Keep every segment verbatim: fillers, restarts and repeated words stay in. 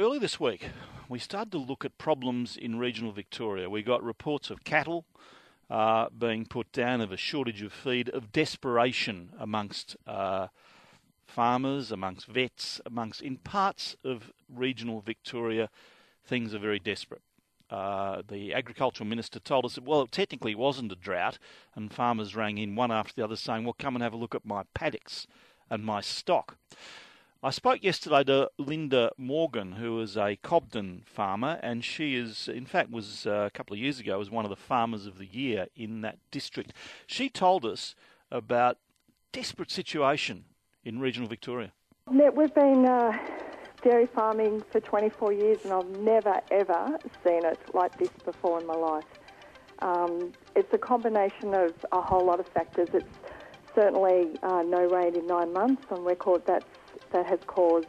early this week, we started to look at problems in regional Victoria. We got reports of cattle uh, being put down, of a shortage of feed, of desperation amongst uh, farmers, amongst vets, amongst, in parts of regional Victoria, things are very desperate. Uh, the agricultural minister told us that, well, it technically wasn't a drought, and farmers rang in one after the other saying, well, come and have a look at my paddocks and my stock. I spoke yesterday to Linda Morgan, who is a Cobden farmer, and she is, in fact, was uh, a couple of years ago, was one of the farmers of the year in that district. She told us about desperate situation in regional Victoria. We've been uh, dairy farming for twenty-four years, and I've never, ever seen it like this before in my life. Um, it's a combination of a whole lot of factors. It's certainly uh, no rain in nine months on record. That's that has caused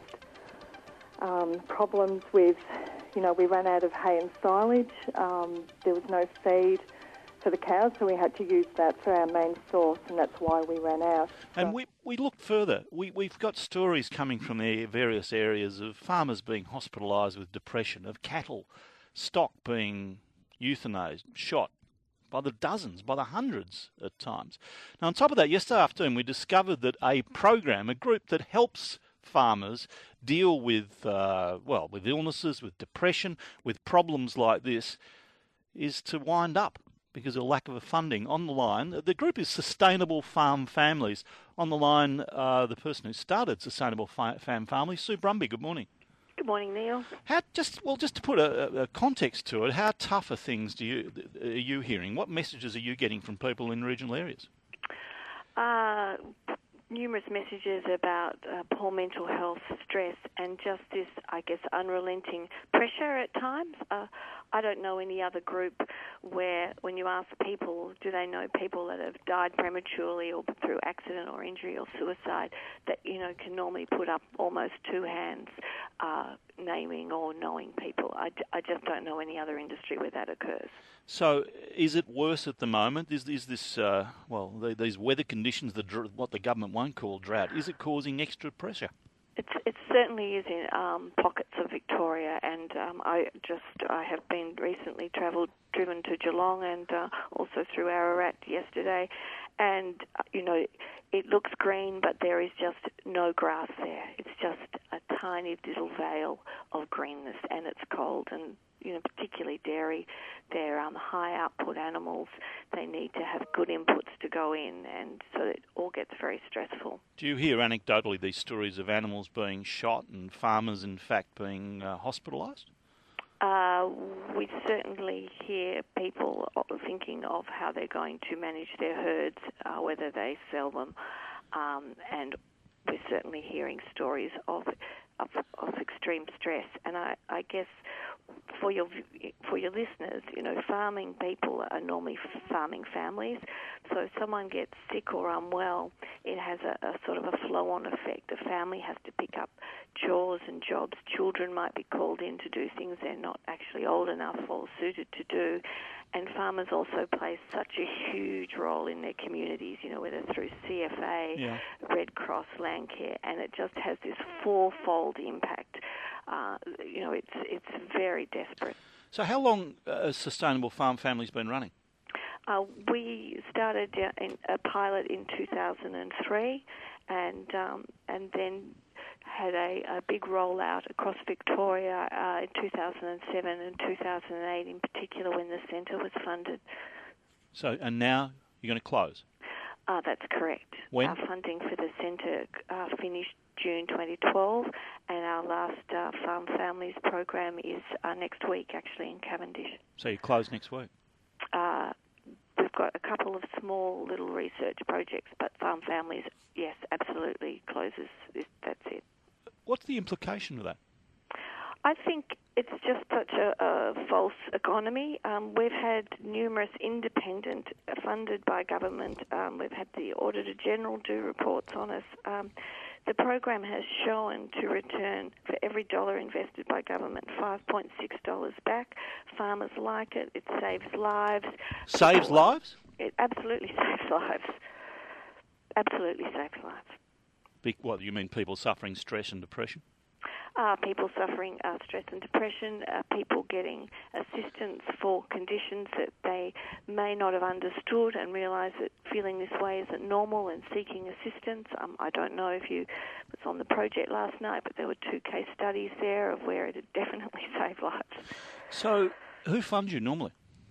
um, problems with, you know, we ran out of hay and silage. Um, there was no feed for the cows, so we had to use that for our main source, and that's why we ran out. And so. we, we looked further. We, we've got stories coming from the various areas of farmers being hospitalised with depression, of cattle, stock being euthanased, shot, by the dozens, by the hundreds at times. Now, on top of that, yesterday afternoon, we discovered that a program, a group that helps farmers deal with, uh, well, with illnesses, with depression, with problems like this, is to wind up because of lack of funding. On the line, the group is Sustainable Farm Families. On the line, uh, the person who started Sustainable Farm Families, Sue Brumby. Good morning. Good morning, Neil. How just well, just to put a, a context to it, how tough are things do you are you hearing? What messages are you getting from people in regional areas? Uh, numerous messages about uh, poor mental health, stress, and just this, I guess, unrelenting pressure at times. Uh, I don't know any other group where, when you ask people, do they know people that have died prematurely or through accident or injury or suicide, that, you know, can normally put up almost two hands uh, naming or knowing people. I, I just don't know any other industry where that occurs. So is it worse at the moment? Is, is this, uh, well, the, these weather conditions, the dr- what the government won't call drought, is it causing extra pressure? It's, it certainly is in um, pockets of Victoria, and um, I just I have been recently travelled, driven to Geelong and uh, also through Ararat yesterday, and uh, you know, it looks green, but there is just no grass there. It's just a tiny little veil of greenness, and it's cold, and you know, particularly dairy, they're um, high output animals. They need to have good inputs to go in, and so it all gets very stressful. Do you hear anecdotally these stories of animals being shot and farmers, in fact, being uh, hospitalised? Uh, we certainly hear people thinking of how they're going to manage their herds, uh, whether they sell them, um, and we're certainly hearing stories of, of of extreme stress. And I, I guess for your for your listeners, you know, farming people are normally farming families. So if someone gets sick or unwell, it has a, a sort of a flow-on effect. The family has to pick up chores and jobs. Children might be called in to do things they're not actually old enough or suited to do. And farmers also play such a huge role in their communities, you know, whether through C F A, yeah. Red Cross, Landcare, and it just has this fourfold impact. Uh, you know, it's it's very desperate. So how long uh, has Sustainable Farm Families been running? Uh, we started in a pilot in two thousand three, and um, and then had a, a big rollout across Victoria uh, in two thousand seven and two thousand eight, in particular when the centre was funded. So, and now you're going to close? Uh, that's correct. When? Our funding for the centre uh, finished June twenty twelve, and our last uh, Farm Families program is uh, next week, actually, in Cavendish. So you close next week? Uh, we've got a couple of small little research projects, but Farm Families, yes, absolutely closes. That's it. What's the implication of that? I think it's just such a, a false economy. Um, we've had numerous independent, uh, funded by government. Um, we've had the Auditor General do reports on us. Um, the program has shown to return, for every dollar invested by government, five point six dollars back. Farmers like it. It saves lives. Saves People, lives? It absolutely saves lives. Absolutely saves lives. Big, what, you mean people suffering stress and depression? uh, people suffering uh, stress and depression, uh, people getting assistance for conditions that they may not have understood and realise that feeling this way isn't normal and seeking assistance. Um, I don't know if you was on the project last night, but there were two case studies there of where it had definitely saved lives. So who funds you normally?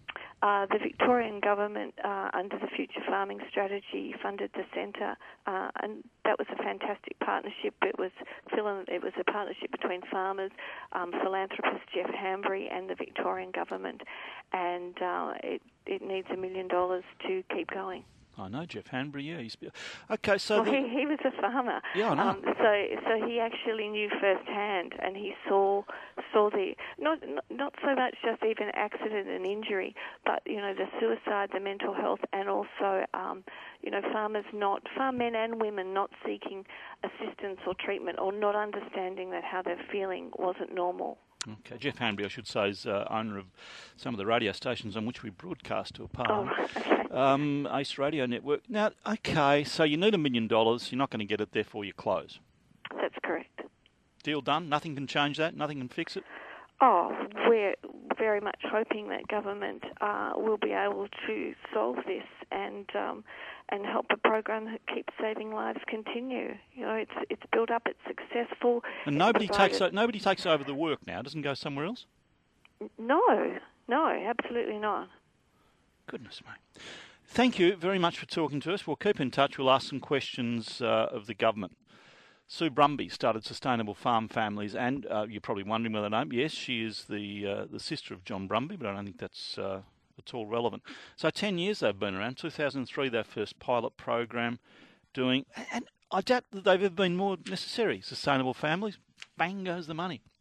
Uh, the Victorian government, uh, under the Future Farming Strategy, funded the centre, uh, and that was a fantastic partnership. It was it was a partnership between farmers, um, philanthropist Jeff Hambry, and the Victorian government, and uh, it it needs a million dollars to keep going. I know Jeff Hanbury, yeah. He's... Okay, so... Well, the... he, he was a farmer. Yeah, I know. Um, so so he actually knew firsthand, and he saw saw the... Not, not not so much just even accident and injury, but, you know, the suicide, the mental health, and also, um, you know, farmers not... Farm men and women not seeking assistance or treatment or not understanding that how they're feeling wasn't normal. Okay, Jeff Hanbury, I should say, is uh, owner of some of the radio stations on which we broadcast to a part. Oh, okay. Um, Ace Radio Network. Now, okay, so you need a million dollars. You're not going to get it, therefore you close. That's correct. Deal done? Nothing can change that? Nothing can fix it? Oh, we're very much hoping that government uh, will be able to solve this and um, and help a program that keeps saving lives continue. You know, it's it's built up, it's successful. And nobody it's takes o- nobody takes over the work now. It doesn't go somewhere else? No, no, absolutely not. Goodness me. Thank you very much for talking to us. We'll keep in touch. We'll ask some questions uh, of the government. Sue Brumby started Sustainable Farm Families, and uh, you're probably wondering whether I know. Yes, she is the uh, the sister of John Brumby, but I don't think that's uh, at all relevant. So ten years they've been around. two thousand three, their first pilot program doing, and I doubt that they've ever been more necessary. Sustainable families, bang goes the money.